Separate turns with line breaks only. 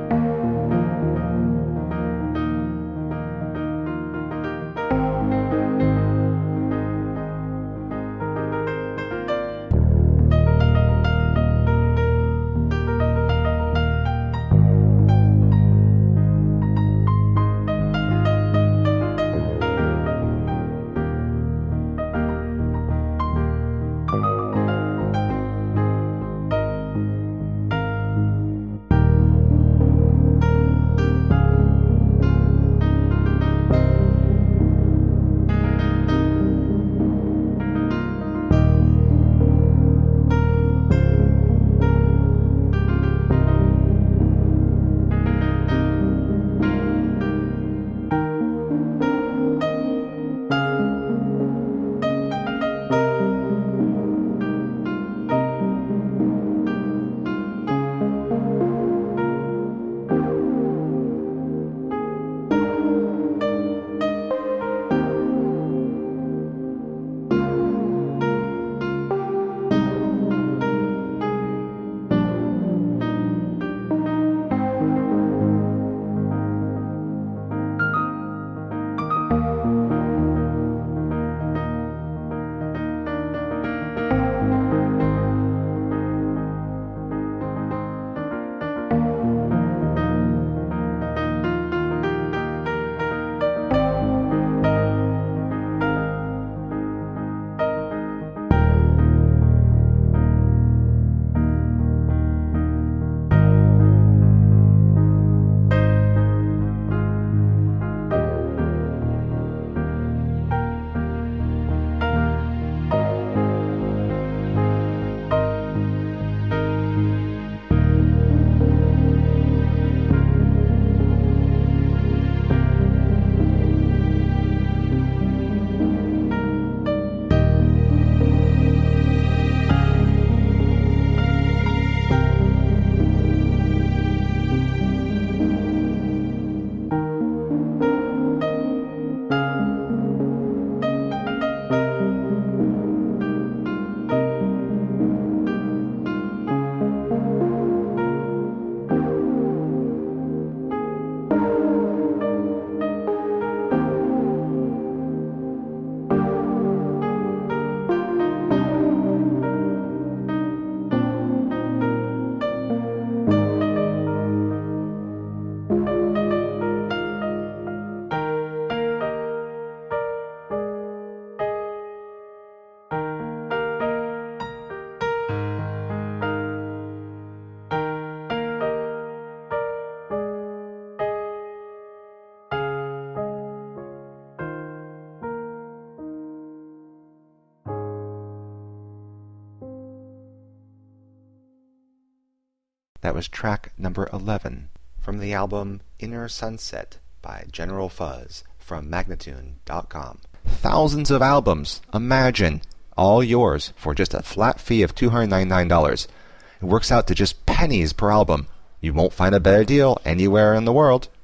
That was track number 11 from the album Inner Sunset by General Fuzz from Magnatune.com. Thousands of albums, imagine, all yours for just a flat fee of $299. It works out to just pennies per album. You won't find a better deal anywhere in the world.